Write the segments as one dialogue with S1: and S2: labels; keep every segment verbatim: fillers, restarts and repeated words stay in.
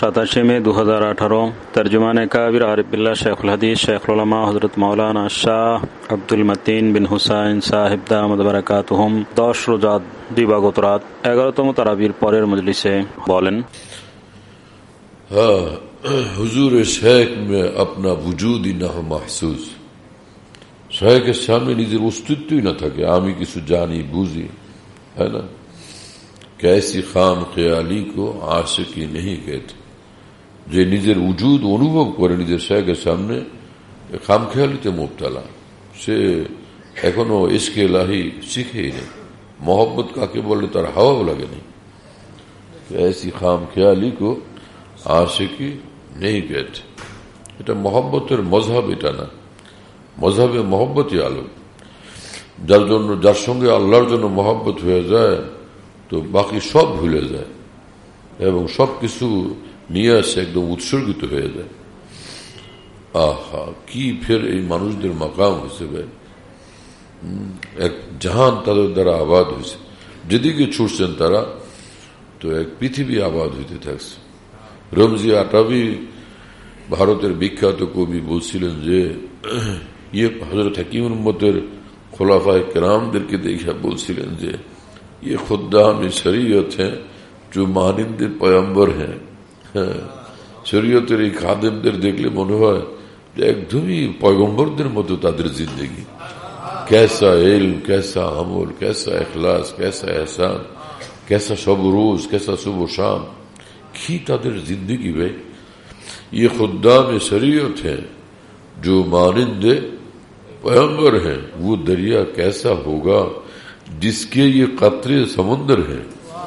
S1: সাতাশে মে দু হাজার আঠারো। তর্জমানে কাবির আরিফুল্লাহ শেখুল হাদিস শেখুল উলামা হযরত মাওলানা শাহ আব্দুল মতিন বিন হুসাইন সাহেব দামাদ বারাকাতুহুম দশ রোজা দিবাগত রাত এগারোতম তারাবির পরের মজলিসে বলেন,
S2: हाँ हुजूर शेख में अपना वजूद ही ना हो महसूस, शेखेর সামনে নিজের অস্তিত্বই না থাকে, আমি কিছু জানি বুঝি, है ना। कैसी खाम ख्याली को आशिकी नहीं कहते, যে নিজের উজুদ অনুভব করে নিজের শেখের সামনে খাম খেয়ালিতে মুবতালা, সে এখনো ইশকে ইলাহি শিখেই নেই, मोहब्बत কাকে বলে তার হাওয়াও লাগে নেই। ऐसी खाम ख्याली को आशिकी नहीं कहते, এটা মোহব্বতের মজহাব, এটা না। মজহাবে মোহব্বতই আলম, যার জন্য যার সঙ্গে আল্লাহর জন্য মোহব্বত হয়ে যায় তো বাকি সব ভুলে যায় এবং সব কিছু নিয়ে আসে একদম উৎসর্গিত হয়ে যায়। আহা, কি ফের এই মানুষদের মাকাম হিসেবে এক জাহান তাদের দ্বারা আবাদ হয়েছে, যেদিকে ছুটছেন তারা তো এক পৃথিবী আবাদ হইতে থাকছে। রমজি আটাবি ভারতের বিখ্যাত কবি বলছিলেন যে ইয়ে হযরত হাকিম উম্মতের খোলাফায়ে কেরামদেরকে দেখে বলছিলেন যে ये खुद्दाम शरीयत है जो मानिंदे पैगम्बर हैं। শরীয়তের এই খাদেমদের দেখলে মনে হয় যে একদমই পয়গম্বরদের মতো তাদের জিন্দগি। कैसा इल्म, कैसा अमल, कैसा इखलास, कैसा एहसान, कैसा शब रोज, कैसा सुबह शाम, की ताদের जिंदगी में ये खुद्दाम शरीयत है जो मानिंदे पैगम्बर हैं। वो दरिया कैसा होगा जिसके ये कतरे समुंदर है।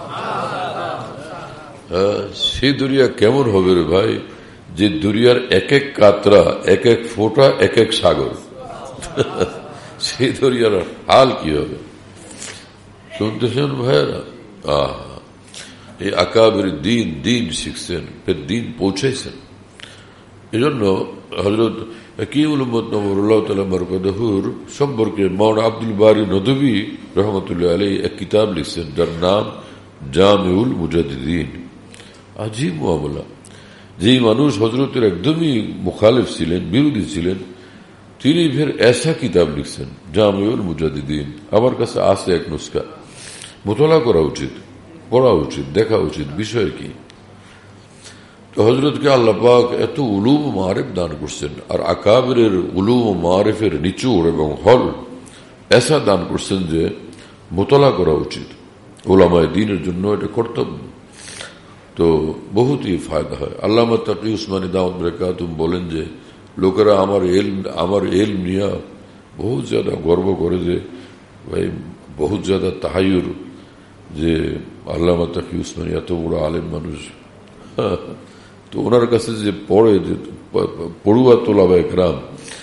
S2: সেই দরিয়া কেমন হবে রে ভাই, যে দরিয়ার এক এক কাতরা, এক এক ফোঁটা, এক এক সাগর। সেই দরিয়ার হাল কি হবে শুনতেছেন ভাইয়েরা। আহ এই আকাবের দিন দিন শিখছেন, ফের দিন পৌঁছেছেন। এই জন্য হযরত হাকিমুল উম্মত নওয়ারুল্লাহ তাআলা মারকাদহুর সম্পর্কে মাওলানা আব্দুল বারী নদভী রহমতুল্লাহ আলাইহি এক কিতাব লিখছেন যার নাম জামিউল মুজাদ্দিদিন। আজীব মামলা, যেই মানুষ হযরতের একদমই মুখালিফ ছিলেন, বিরোধী ছিলেন, তিনি ফের এসা কিতাব লিখছেন জামিউল মুজাদ্দিদিন। আমার কাছে আছে এক নুসখা, মোতালা করা উচিত, পড়া উচিত, দেখা উচিত বিষয় কি। তো হযরতকে আল্লাহ পাক এত উলুম ও মারিফ দান করছেন, আর আকাবেরের উলুম ও মারিফের নিচুড় এবং হল এসা দান করছেন যে মোতালা করা উচিত, উলামায়ে দ্বীনের জন্য এটা কর্তব্য। তো বহুতই ফায়দা হয়। আল্লামা তাকি উসমানী দাওয়াত বারাকাতুহু বলেন যে লোকেরা আমার ইলম আমার ইলম নিয়ে বহুত জ্যাদা গর্ব করে, যে ভাই বহুত জ্যাদা তাহায়ুর যে আল্লামা তাকি উসমানী এত বড় আলেম মানুষ। তো ওনার কাছে যে পড়ে, যে পড়ুয়া তোলাবায়ে কেরাম,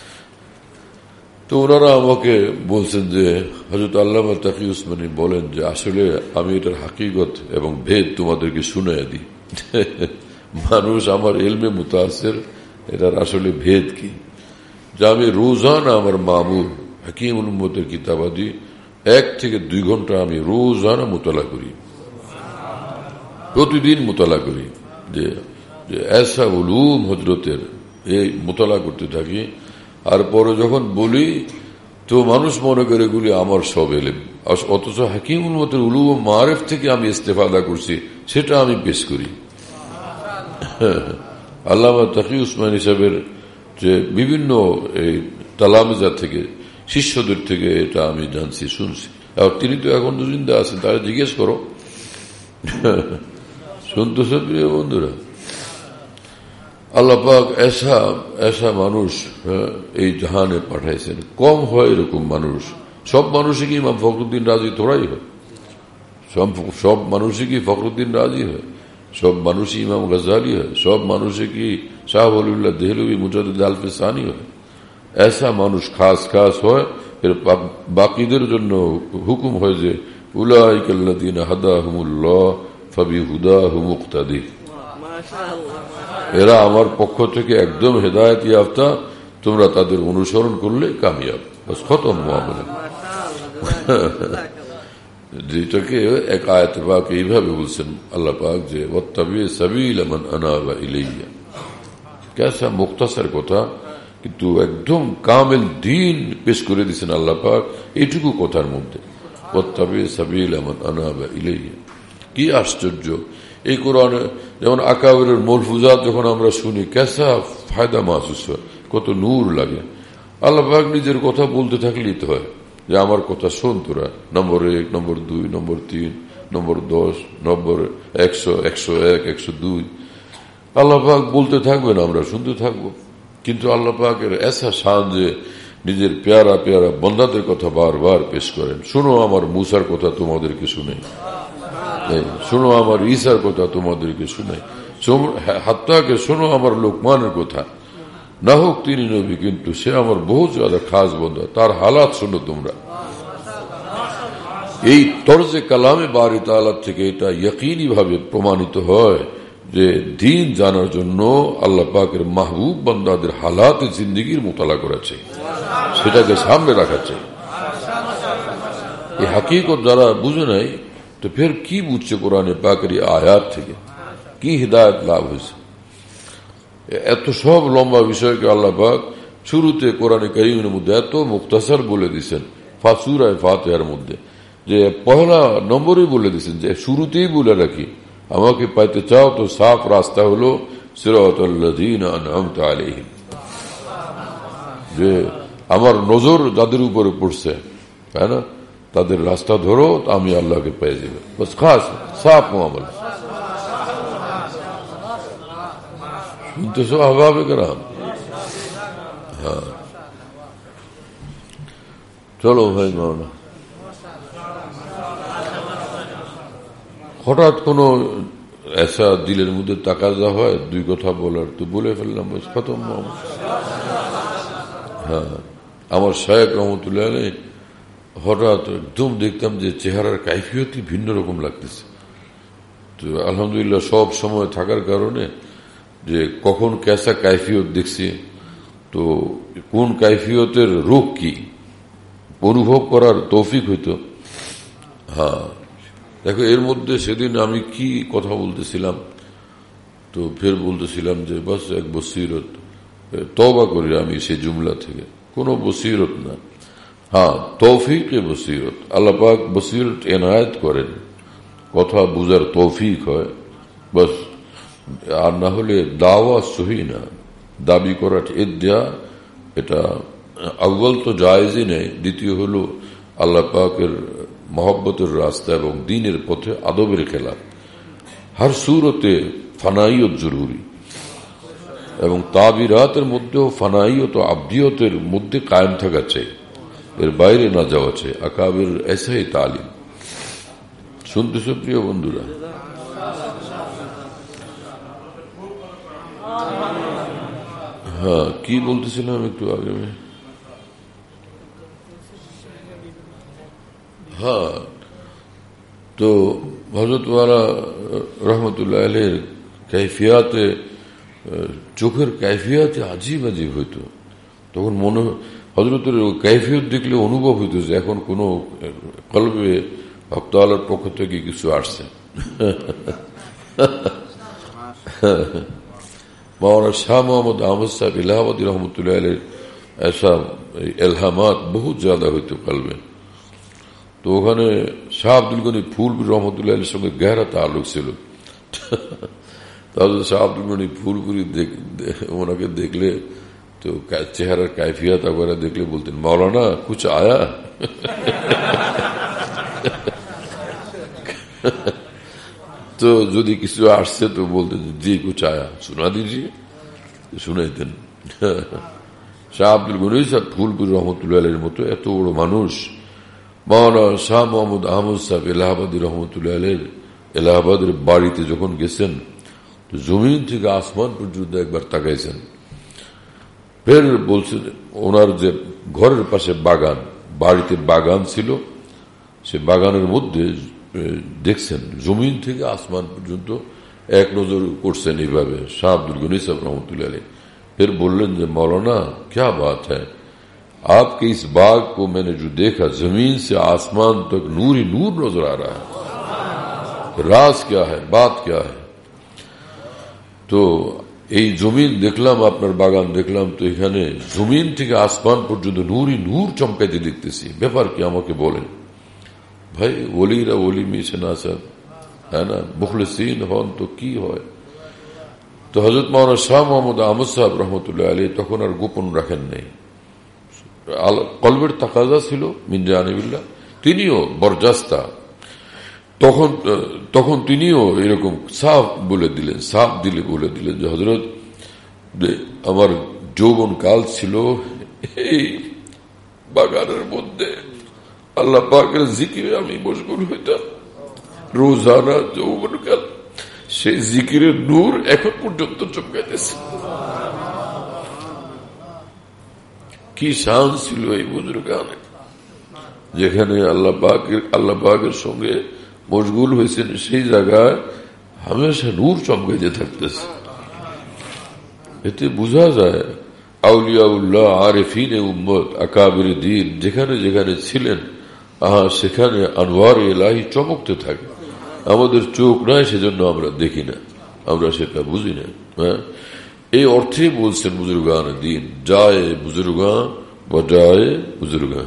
S2: তো ওনারা আমাকে বলছেন যে হযরত আল্লামা তাকি উসমানী বলেন যে আসলে আমি এটার হাকিকত এবং ভেদ তোমাদেরকে শুনাইয়া দিই। মানুষ আমার ইলমে মুতাসির, এটার আসলে ভেদ কি, যা আমি রোজানা আমার মামুর হাকিমুল উম্মতের কিতাবাদি এক থেকে দুই ঘন্টা আমি রোজানা মোতালা করি, প্রতিদিন মোতালা করি। যে এসা উলুম হযরতের এই মোতালা করতে থাকি, আর পরে যখন বলি তো মানুষ মনে করে এগুলি আমার সব এলেম, অথচ হাকিমুল উম্মতের উলুম ও মারিফ থেকে আমি ইস্তেফাদা করছি, সেটা আমি পেশ করি। আল্লামা তাকি উসমানী সাহেবের যে বিভিন্ন এই তালামিজা থেকে, শিষ্যদের থেকে এটা আমি জানছি, শুনছি। আর তিনি তো এখন জিন্দা আছেন, তারা জিজ্ঞেস করো। শুনতেছেন প্রিয় বন্ধুরা, আল্লাহ পাক এসা এসা মানুষ এই জাহানে পাঠাইছেন, কম হয় এরকম মানুষ। সব মানুষই কি ইমাম ফখরুদ্দিন রাজি তোরাই হয়? সব সব মানুষই কি ফখরুদ্দিন রাজি হয়? সব মানুষই ইমাম গজালি হয়? সব মানুষই কি শাহ ওলিউল্লাহ দেহলভী মুজাদ্দিদ আলফে সানি হয়? এসা মানুষ খাস খাস হয়, এর বাকিদের জন্য হুকুম হয় যে উলাইকাল্লাযীনা হাদাহুমুল্লাহ ফাবিহুদাহু মুক্তাদি, এরা আমার পক্ষ থেকে একদম হেদায়েত ইয়াফতা, তোমরা তাদের অনুসরণ করলে কামিয়াব। বাস খতম মামলা। যেটাকে এক আয়াতে পাক এইভাবে বলছেন আল্লাহ পাক যে ওয়াত্তাবি সাবিল মান আনাবা ইলাইয়া। কেসা মুখতাসার কথা, কিন্তু একদম কামেল দিন পেশ করে দিয়েছেন আল্লাহ পাক এইটুকু কথার মধ্যে, ওয়াত্তাবি সাবিল মান আনাবা ইলাইয়া। কি আশ্চর্য! এই কোরআনে যেমন আকাবেরের মলফুজাত যখন আমরা শুনি কেসা ফায়দা মাহসুস হয়, কত নূর লাগে। আল্লাহ পাক নিজের কথা বলতে থাকলেই তো হয় যে আমার কথা শোন তোরা, নম্বর এক, নম্বর দুই, নম্বর তিন, নম্বর দশ, নম্বর একশো, একশো এক, একশো দুই, আল্লাহ পাক বলতে থাকবেন, আমরা শুনতে থাকবো। কিন্তু আল্লাহ পাকের এসা শান যে নিজের পেয়ারা পেয়ারা বন্দাদের কথা বারবার পেশ করেন। শোনো আমার মুসার কথা তোমাদেরকে শুনে, শোনো আমার ঈসার কথা তোমাদেরকে শুনে, হাত্তাকে শোনো আমার লোকমানের কথা। না হোক তিনি নবী, কিন্তু সে আমার বহু জ্যাদা খাস বন্ধা, তার হালাত শোনো তোমরা। এই তরজে কালামে বারি তাআলা থেকে এটা ইয়াকিনী ভাবে প্রমাণিত হয় যে দিন জানার জন্য আল্লাহ পাকের মাহবুব বান্দাদের হালাতে জিন্দেগির মোতালা করেছে, সেটাকে সামনে রাখাচ্ছে। এই হাকিকত যারা বুঝে নাই, তো ফের কি বুঝছে কোরআনে পাকের আয়াত থেকে, কি হিদায়ত লাভ হয়েছে? এত সব লম্বা বিষয়কে আল্লাহ পাক শুরুতে কোরআনে কারীমের মধ্যে এত মুখতাসার বলে দিচ্ছেন, সূরা ফাতিহার মধ্যে যে পহেলা নম্বরই বলে দিচ্ছেন, যে শুরুতেই বলে রাখি আমাকে পাইতে চাও তো সাফ রাস্তা হলো সিরাতাল্লাযীনা আন'আমতা আলাইহিম, যে আমার নজর যাদের উপরে পড়ছে, তাই না, তাদের রাস্তা ধরো, আমি আল্লাহকে পেয়ে যাবে। বাস, খাস সাফ মামলা। শুনতেছো আহবাবে কেরাম? হ্যাঁ, চলো ভাই মাওলানা। হঠাৎ কোন এসা দিলের মধ্যে তাকাজা হয় দুই কথা বলার, তো বলে ফেললাম, বাস খতম। হ্যাঁ, আমার শায়েখ রহমতুল্লাহ আলাইহি হঠাৎ একদম দেখতাম যে চেহারার কাইফিয়তই ভিন্ন রকম লাগতেছে। তো আলহামদুলিল্লাহ সব সময় থাকার কারণে যে কখন কেসা কাইফিয়ত দেখছি, তো কোন কাইফিয়তের রূপ কি অনুভব করার তৌফিক হইত। হ্যাঁ, দেখো এর মধ্যে সেদিন আমি কি কথা বলতেছিলাম, তো ফের বলতেছিলাম যে বাস এক বসিরত, তওবা করি আমি সেই জুমলা থেকে, কোনো বসিরত না। হ্যাঁ, তৌফিকে বসিরত, আল্লাহ পাক বসিরত এনায়েত করেন, কথা বুঝার তৌফিক হয় বাস। আর না হলে দাওয়া সহি না, দাবি করা ইদ্দিয়া, এটা আউয়াল তো জায়েজই নেই। দ্বিতীয় হলো আল্লাহ পাকের মহব্বতের রাস্তা এবং দ্বীনের পথে আদবের খেলাফ। হর সুরতে ফানাইয়ত জরুরি, এবং তাবিরাতের মধ্যেও ফানাইয়ত ও আবদিয়তের মধ্যে কায়েম থাকা চাই, এর বাইরে না যাওয়া চাই। আকাবের এসাই তালিম শুনতেছ প্রিয় বন্ধুরা? হ্যাঁ, কি বলতেছিলাম একটু আগে? হ্যাঁ, তো হযরত ওয়ালা রহমতুল্লাহ আলাইহির কাইফিয়াতে, চোখের কাইফিয়াতে আজিব আজিব হইতো। তখন মনে হযরতের কাইফিয়ত দেখলে অনুভব হইতো যে এখন কোন কলবে হক তাআলার পক্ষ থেকে কিছু আসছে। মাওলানা শাহ মোহাম্মদ আহমদ সাহেব ইলাহাবাদী রহমতুল্লাহ আলাইহির ऐसा এলহামাত বহুত জ্যাদা হইতো কলবে। তো ওখানে শাহ আব্দুল গনি ফুলপুর রহমতুল্লাহ আলাইহির সঙ্গে গহরা তাল্লুক ছিল। তাহলে শাহ আব্দুল গনি ফুলপুরি ওনাকে দেখলে, তো চেহারার কাইফিয়াত वगैरह দেখলে বলতেন, মাওলানা কুছ আয়া? তো যদি কিছু আসছে তো বলতেন জি কুছ আয়া, শোনা দিজিয়ে, শুনাইতেন। শাহ আব্দুল গনি সাহেব ফুলপুর রহমতুল্লাহ আলাইহির মতো এত বড় মানুষ, মাওলানা শাহ মোহাম্মদ আহমদ সাহেব এলাহাবাদী রহমতুল্লাহ আলাইহির এলাহাবাদের বাড়িতে যখন গেছেন, তো জমিন থেকে আসমান পর্যন্ত একবার তাকাইছেন। ফের বলছেন ওনার যে ঘরের পাশে বাগান, বাড়িতে বাগান ছিল, সে বাগানের মধ্যে দেখছেন জমিন থেকে আসমান পর্যন্ত এক নজর করছেন এইভাবে শাহ আব্দুল গনি সাহেব রহমতুল্লাহ আলাইহি। ফের বললেন যে মাওলানা ক্যা বাত হ্যায়, आपके इस बाग को मैंने जो देखा, जमीन से आसमान तक नूर ही नूर नजर आ रहा है। राज क्या है, बात क्या है? তো এই জমিন দেখলাম, আপনার বাগান দেখলাম, তো এখানে জমিন থেকে আসমান পর্যন্ত নূরই নূর চমকাইতে দেখতেছি। ব্যাপার কি আমাকে বলেন ভাই? ওলিরা ওলি মিশে না স্যার, হ্যাঁ না, মুখলিসিন হন তো কি হয়? তো হযরত মাওলানা শাহ মোহাম্মদ আহমদ সাহেব রহমতুল্লাহ আলাইহি তখন আর গোপন রাখেন নাই, কলবের তাকাজা ছিল মিন জানিবিল্লাহ। তিনিও বরজাস্তা, তখন তখন তিনিও এরকম সাফ বলে দিলেন, সাফ দিলে বলে দিলেন যে হযরত, আমার যৌবন কাল ছিল এই বাগানের মধ্যে, আল্লাহ পাকের জিকিরে আমি মশগুল হইতাম রোজানা যৌবন কাল। সেই জিকিরের নূর এখন পর্যন্ত চমকাইতেছে। কি শান ছিল এই বুজুর্গানে, যেখানে আল্লাহ পাকের আল্লাহ পাকের সঙ্গে মশগুল হয়েছেন, সেই জায়গায় হামেশা নূর চমকাইতে থাকতেছে। এতে বোঝা যায় আউলিয়াউল্লাহ, আরেফিনে উম্মত, আকাবির দ্বীন যেখানে যেখানে ছিলেন, আহা সেখানে আনওয়ার ইলাহি চমকতে থাকে। আমাদের চোখ নাই, সেজন্য আমরা দেখি না, আমরা সেটা বুঝি না। হ্যাঁ, এই অর্থে বলছেন বুজুর্গান দ্বীন, যায় বুজুর্গান বজায় বুজুর্গান,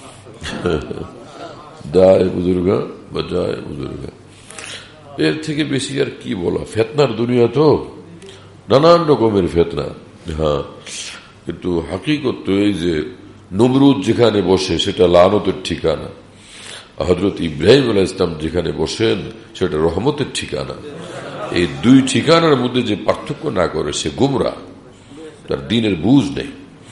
S2: যায় বুজুর্গান বজায় বুজুর্গান। এর থেকে বেশি আর কি বলা? ফেতনার দুনিয়া তো, নানান রকমের ফেতনা। হ্যাঁ, কিন্তু হাকিকত তো এই যে নমরুদ যেখানে বসে সেটা লানতের ঠিকানা, হযরত ইব্রাহিম আলাইহিস সালাম যেখানে বসেন সেটা রহমতের ঠিকানা। এই দুই ঠিকানার মধ্যে যে পার্থক্য না করে সে গুমরা, তার দ্বীনের বুঝ নেই।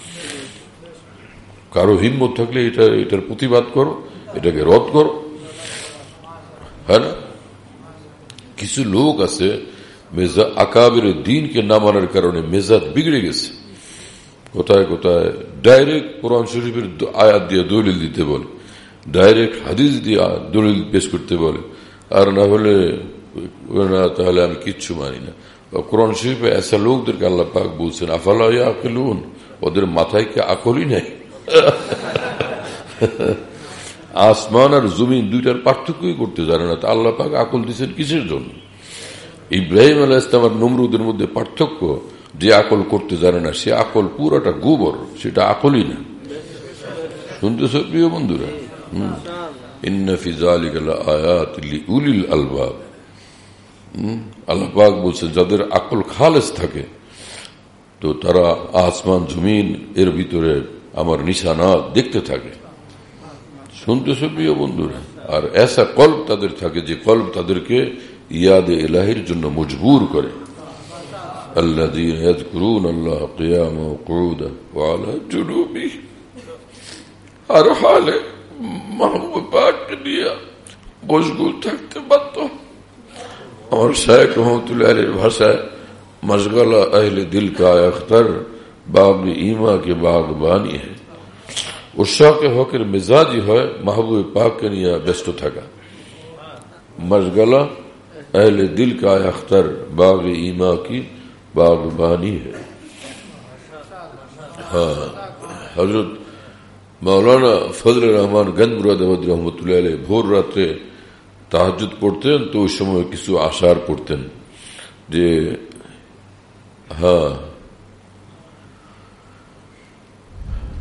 S2: কারো হিম্মত থাকলে এটা এটার প্রতিবাদ করো, এটাকে রদ করো। হ্যাঁ না, কিছু লোক আছে মেজা আকাবের দ্বীনকে না মানার কারণে মেজাজ বিগড়ে গেছে। কোথায় কোথায় ডাইরেক্ট কোরআন শরীফের আয়াত দিয়ে দলিল দিতে বলে, ডাইরেক্ট হাদিস দিয়ে দলিল পেশ করতে বলে, আর না হলে না, তাহলে আমি কিচ্ছু মানি না। কোরআন শরীফে এসা লোকদেরকে আল্লাহ পাক বলছেন আফালা ইয়াকিলুন, ওদের মাথায় কি আকলই নাই? আসমান আর জমিন দুইটার পার্থক্যই করতে জানে না, তা আল্লাহ পাক আকল দিচ্ছেন কিসের জন্য? ইব্রাহিম আলাইহিস সালাম আর নমরুদের মধ্যে পার্থক্য, যে আকল করতে জানে না সে আকল পুরোটা গোবর, সেটা আকলই না। শুনতেছ প্রিয় বন্ধুরা? হম ইন্না ফি যালিকা লাআয়াত লিউলিল আলবাব। আল্লাহ পাক বলছে যাদের আকল খালেস থাকে তো তারা আসমান জমিন এর ভিতরে আমার নিশানা দেখতে থাকে। শুনতেছ প্রিয় বন্ধুরা? আর এসা কলব তাদের থাকে যে কলব তাদেরকে ইয়াদে ইলাহির জন্য মজবুর করে। আল্লাযীনা ইয়াযকুরুনা আল্লাহ কিয়ামান ওয়া কুউদান ওয়া আলা জুনুবিহিম, আর হালে মাহবুব পাককে নিয়ে মশগুল থাকতে বাধ্য। আমার শায়েখ রহমতুল্লাহ আলাইহির ভাষায় মশগলা আহলে দিল কা আখতার বাব ইমা কে বাগবানি है। উশাকে হকের মেজাজি হয় মাহবুব পাককে নিয়ে ব্যস্ত থাকা। মশগলা আহলে দিল কা আখতার বাগ ইমা কি বাগবানি है। হ্যাঁ, হযরত মাওলানা ফজল রহমান গনমুরাদাবাদী রহমতুল্লাহ আলাইহি ভোর রাতে তাহাজ্জুদ পড়তেন, তো ওই সময় কিছু আশার পড়তেন যে হ্যাঁ